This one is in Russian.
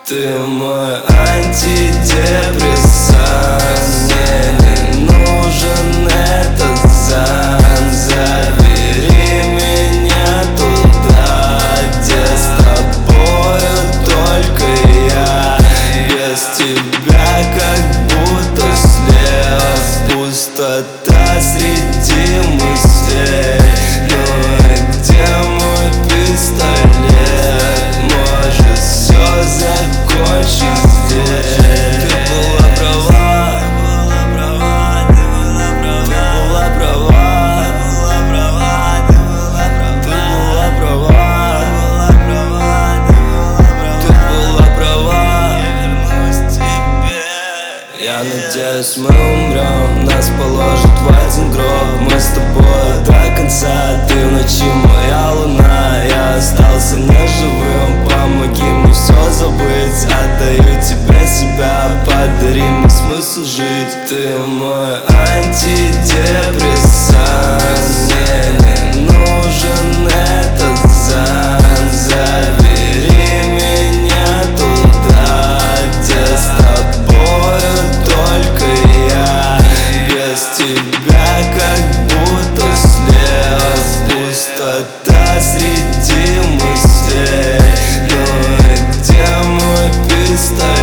Ты мой антидепрессант, мне не нужен этот зан. Забери меня туда, где с тобою только я. Без тебя как будто слез, пустота среди мыслей. Ну и где мой пистолет? Может все закончить здесь. Ты была права, ты была права, ты была права, ты была права. Я вернусь к тебе. Я надеюсь, мы умрем, нас положат в один гроб. Мы с тобой до конца, ты в ночи моя луна. Я остался неживым, помоги мне все забыть. Отдаю тебе себя, подари мне смысл жить. Ты мой антидепрессант, мне не нужен этот зан. Забери меня туда, где с тобою только я. Без тебя как будто слез, пустота среди мыслей. Ну и где мой пистолет?